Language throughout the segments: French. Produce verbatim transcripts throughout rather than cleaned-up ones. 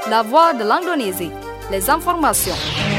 la voix de l'Indonésie. Les informations.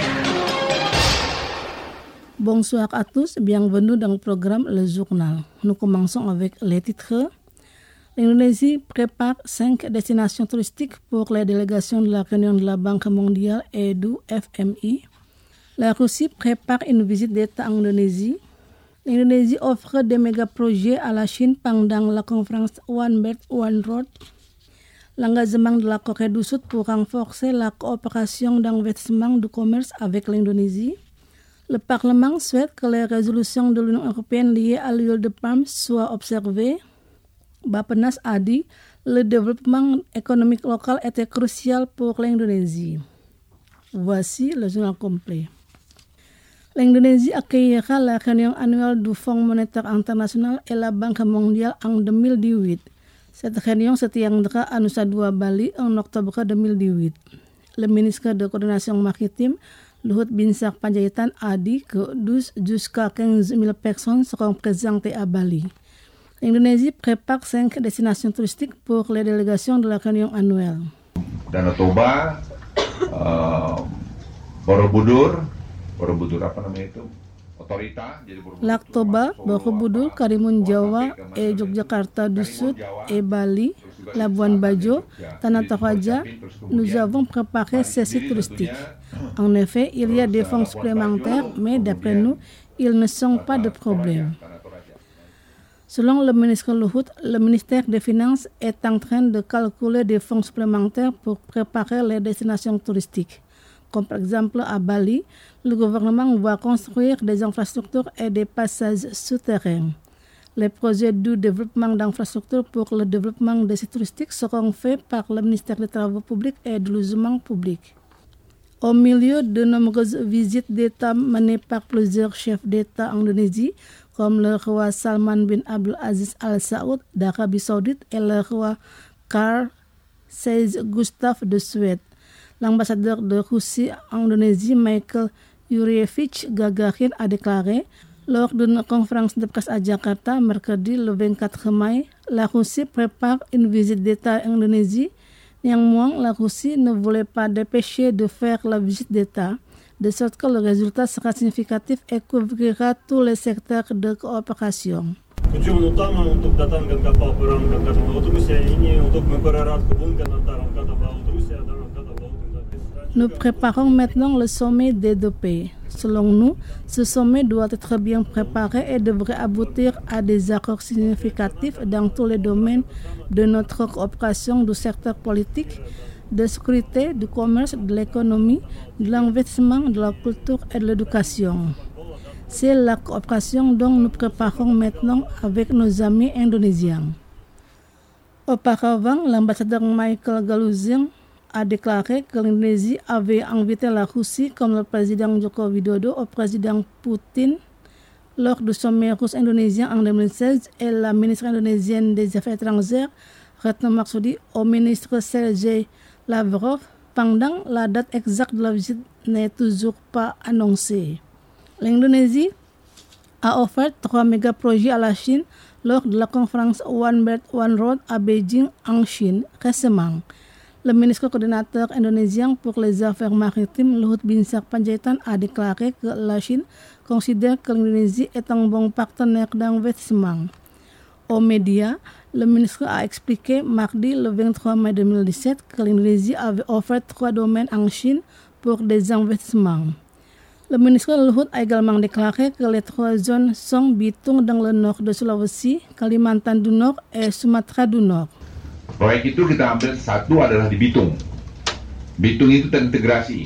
Bonsoir à tous, bienvenue dans le programme Le Journal. Nous commençons avec les titres. L'Indonésie prépare cinq destinations touristiques pour les délégations de la réunion de la Banque mondiale et du F M I. La Russie prépare une visite d'État en Indonésie. L'Indonésie offre des méga-projets à la Chine pendant la conférence One Belt One Road. L'engagement de la Corée du Sud pour renforcer la coopération d'investissement du commerce avec l'Indonésie. Le Parlement souhaite que les résolutions de l'Union européenne liées à l'huile de palme soient observées. Bappenas a dit le développement économique local était crucial pour l'Indonésie. Voici le journal complet. L'Indonésie accueillera la réunion annuelle du Fonds monétaire international et la Banque mondiale en deux mille dix-huit. Cette réunion se tiendra à Nusa Dua, Bali en octobre deux mille dix-huit. Le ministre de coordination maritime, Luhut Binsar Panjaitan, a dit que douze jusqu'à quinze mille personnes seront présentées à Bali. L'Indonésie prépare cinq destinations touristiques pour les délégations de la réunion annuelle. Danau Toba, uh, Borobudur, Borobudur apa namanya itu? Otorita, jadi Borobudur. Lac Toba, Borobudur, Karimun Jawa et Yogyakarta du Sud et Bali, Labuan Bajo, Tanah Toraja, nous avons préparé ces sites touristiques. En effet, il y a des fonds supplémentaires, mais d'après nous, ils ne sont pas de problème. Selon le ministre Luhut, le ministère des Finances est en train de calculer des fonds supplémentaires pour préparer les destinations touristiques. Comme par exemple à Bali, le gouvernement va construire des infrastructures et des passages souterrains. Les projets du développement d'infrastructures pour le développement des sites touristiques seront faits par le ministère des Travaux publics et du Logement public. Au milieu de nombreuses visites d'État menées par plusieurs chefs d'État en Indonésie, comme le roi Salman bin Abdul Aziz Al Saoud d'Arabie Saoudite et le roi Carl seize Gustave de Suède. L'ambassadeur de Russie en Indonésie, Michael Yurievich Gagarin, a déclaré lors d'une conférence de presse à Jakarta, mercredi le vingt-quatre mai, la Russie prépare une visite d'État en Indonésie. Néanmoins, la Russie ne voulait pas dépêcher de faire la visite d'État, de sorte que le résultat sera significatif et couvrira tous les secteurs de coopération. Tujuan utama untuk datangkan kapal perang Angkatan Laut Rusia ini untuk mempererat hubungan antara Angkatan Laut Rusia dan Angkatan Laut Indonesia. Nous préparons maintenant le sommet des deux pays. Selon nous, ce sommet doit être bien préparé et devrait aboutir à des accords significatifs dans tous les domaines de notre coopération du secteur politique, de sécurité, du commerce, de l'économie, de l'investissement, de la culture et de l'éducation. C'est la coopération dont nous préparons maintenant avec nos amis indonésiens. Auparavant, l'ambassadeur Michael Galuzin a déclaré que l'Indonésie avait invité la Russie comme le président Joko Widodo au président Poutine lors du sommet russe-indonésien en deux mille seize et la ministre indonésienne des Affaires étrangères, Retno Marsudi, au ministre Sergei Lavrov pendant la date exacte de la visite n'est toujours pas annoncée. L'Indonésie a offert trois méga-projets à la Chine lors de la conférence One Belt One Road à Beijing en Chine récemment. Le ministre coordinateur indonésien pour les affaires maritimes, Luhut Binsar Panjaitan, a déclaré que la Chine considère que l'Indonésie est un bon partenaire d'investissement. Aux médias, le ministre a expliqué mardi le vingt-trois mai deux mille dix-sept que l'Indonésie avait offert trois domaines en Chine pour des investissements. Le ministre Luhut a également déclaré que les trois zones sont Bitung dans le nord de Sulawesi, Kalimantan du Nord et Sumatra du Nord. Proyek itu kita ambil satu adalah di Bitung. Bitung itu terintegrasi.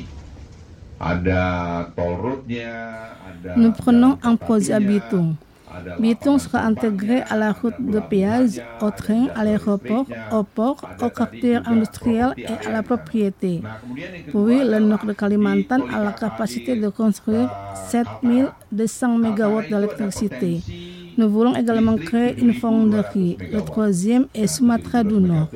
Ada toll roadnya, ada. Nous prenons un projet à Bitung. Bitung sera intégré à la route de péage, au train, à l'aéroport, au port, au quartier industriel et à la propriété. Puis, le nord de Kalimantan a la capacité de construire sept mille deux cents mégawatts d'électricité. Nous voulons également créer une fonderie. Le troisième est Sumatra du Nord.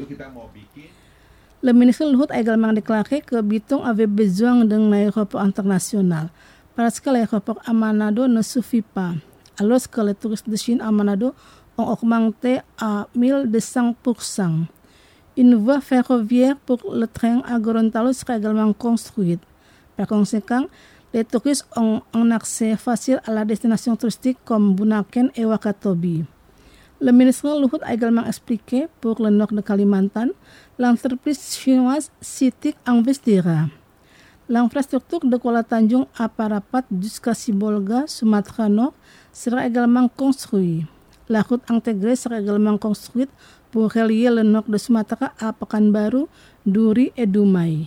Le ministre Luhut a également déclaré que Bitung avait besoin d'un aéroport international parce que l'aéroport à Manado ne suffit pas. Alors que les touristes de Chine à Manado ont augmenté à mille deux cents pour cent. Une voie ferroviaire pour le train à Gorontalo sera également construite. Par conséquent, les touristes ont un accès facile à la destination touristique comme Bunaken et Wakatobi. Le ministre Luhut a également expliqué pour le nord de Kalimantan, l'entreprise chinoise CITIC investira. L'infrastructure de Kuala Tanjung à Parapat jusqu'à Sibolga, Sumatra Nord, sera également construite. La route intégrée sera également construite pour relier le nord de Sumatra à Pekanbaru, Duri et Dumai.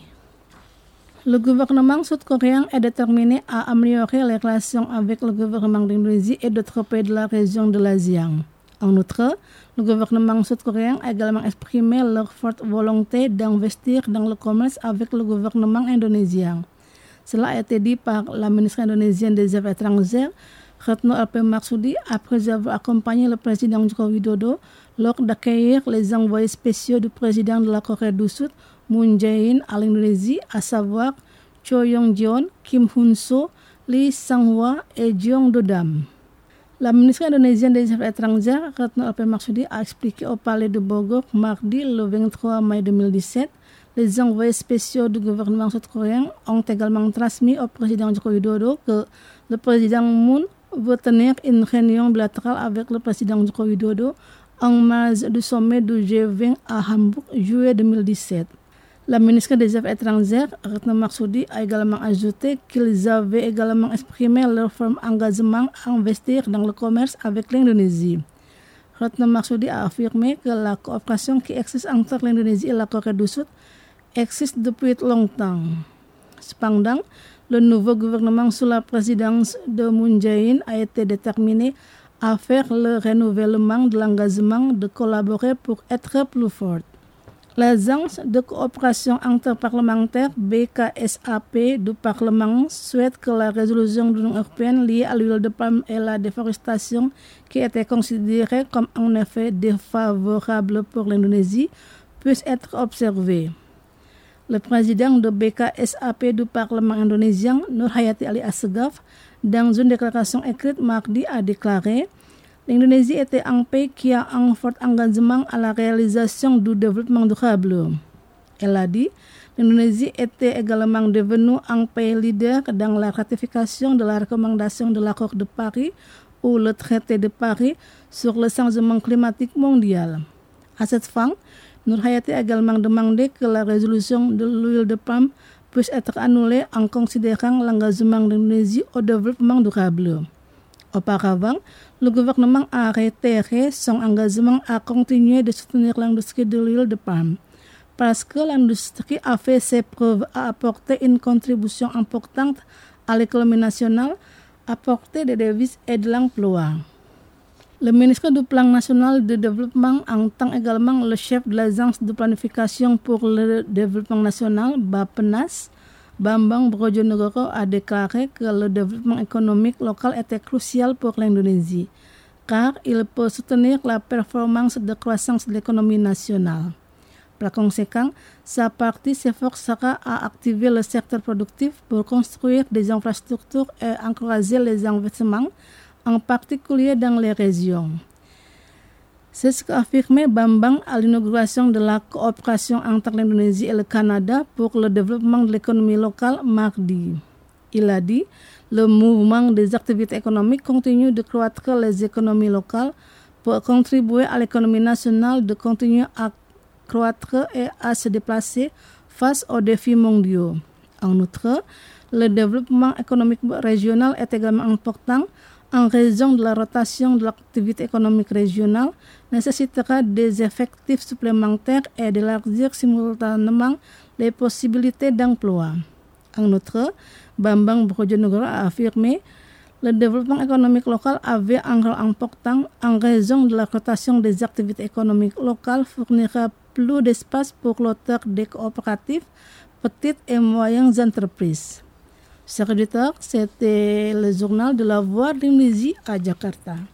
Le gouvernement sud-coréen est déterminé à améliorer les relations avec le gouvernement d'Indonésie et d'autres pays de la région de l'ASEAN. En outre, le gouvernement sud-coréen a également exprimé leur forte volonté d'investir dans le commerce avec le gouvernement indonésien. Cela a été dit par la ministre indonésienne des Affaires étrangères, Retno L P Marsudi, après avoir accompagné le président Joko Widodo lors d'accueillir les envoyés spéciaux du président de la Corée du Sud, Moon Jae-in, à l'Indonésie, à savoir Cho Yong-jeon, Kim Hun-so, Lee Sang-hwa et Jeong Do-dam. La ministre indonésienne des Affaires étrangères, Retno L P Marsudi, a expliqué au palais de Bogor mardi le vingt-trois mai deux mille dix-sept. Les envoyés spéciaux du gouvernement sud-coréen ont également transmis au président Joko Widodo que le président Moon veut tenir une réunion bilatérale avec le président Joko Widodo en marge du sommet du G vingt à Hambourg, juillet deux mille dix-sept. La ministre des Affaires étrangères, Retno Marsudi, a également ajouté qu'ils avaient également exprimé leur ferme engagement à investir dans le commerce avec l'Indonésie. Retno Marsudi a affirmé que la coopération qui existe entre l'Indonésie et la Corée du Sud existe depuis longtemps. Cependant, le nouveau gouvernement sous la présidence de Moon Jae-in a été déterminé à faire le renouvellement de l'engagement de collaborer pour être plus forte. L'Agence de coopération interparlementaire B K S A P du Parlement souhaite que la résolution de l'Union européenne liée à l'huile de palme et la déforestation, qui était considérée comme en effet défavorable pour l'Indonésie, puisse être observée. Le président de B K S A P du Parlement indonésien, Nur Hayati Ali Assegaf, dans une déclaration écrite mardi, a déclaré: l'Indonésie était un pays qui a un fort engagement à la réalisation du développement durable. Elle a dit: l'Indonésie était également devenue un pays leader dans la ratification de la recommandation de l'accord de Paris ou le traité de Paris sur le changement climatique mondial. À cette fin, Nur Hayati a également demandé que la résolution de l'huile de palme puisse être annulée en considérant l'engagement de l'Indonésie au développement durable. Auparavant, le gouvernement a réitéré son engagement à continuer de soutenir l'industrie de l'huile de palme, parce que l'industrie a fait ses preuves à apporter une contribution importante à l'économie nationale, apporter des devises et de l'emploi. Le ministre du Plan national de développement en tant également le chef de l'Agence de planification pour le développement national, Bappenas, Bambang Brojonegoro, a déclaré que le développement économique local était crucial pour l'Indonésie, car il peut soutenir la performance de croissance de l'économie nationale. Par conséquent, sa partie s'efforcera à activer le secteur productif pour construire des infrastructures et encourager les investissements, en particulier dans les régions. C'est ce qu'a affirmé Bambang à l'inauguration de la coopération entre l'Indonésie et le Canada pour le développement de l'économie locale mardi. Il a dit: le mouvement des activités économiques continue de croître les économies locales pour contribuer à l'économie nationale de continuer à croître et à se déplacer face aux défis mondiaux. En outre, le développement économique régional est également important en raison de la rotation de l'activité économique régionale, nécessitera des effectifs supplémentaires et d'élargir simultanément les possibilités d'emploi. En outre, Bambang Brojonegoro a affirmé: le développement économique local avait un rôle important en raison de la rotation des activités économiques locales, fournira plus d'espace pour l'auteur des coopératives, petites et moyennes entreprises. Chers auditeurs, c'était le journal de la Voix d'Indonésie à Jakarta.